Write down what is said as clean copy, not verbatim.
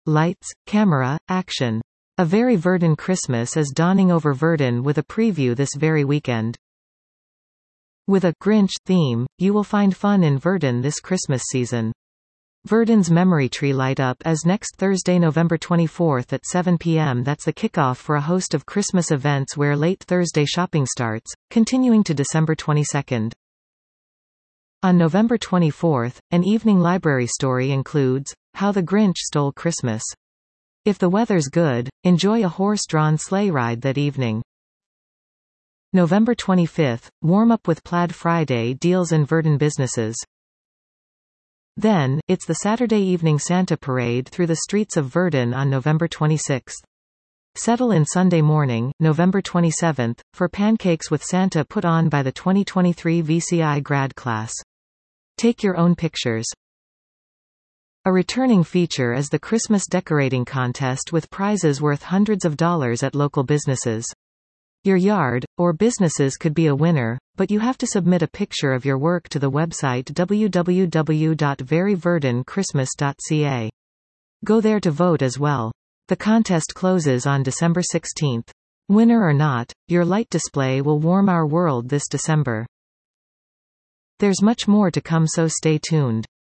lights, camera, action. A Very Verdun Christmas is dawning over Verdun with a preview this very weekend. With a Grinch theme, you will find fun in Verdun this Christmas season. Verdun's Memory Tree Light Up is next Thursday, November 24 at 7 p.m. That's the kickoff for a host of Christmas events where late Thursday shopping starts, continuing to December 22. On November 24, an evening library story includes How the Grinch Stole Christmas. If the weather's good, enjoy a horse-drawn sleigh ride that evening. November 25, warm up with Plaid Friday deals in Verdun businesses. Then, it's the Saturday evening Santa parade through the streets of Verdun on November 26. Settle in Sunday morning, November 27, for pancakes with Santa put on by the 2023 VCI grad class. Take your own pictures. A returning feature is the Christmas decorating contest with prizes worth hundreds of dollars at local businesses. Your yard, or businesses could be a winner, but you have to submit a picture of your work to the website www.veryverdunchristmas.ca. Go there to vote as well. The contest closes on December 16. Winner or not, your light display will warm our world this December. There's much more to come, so stay tuned.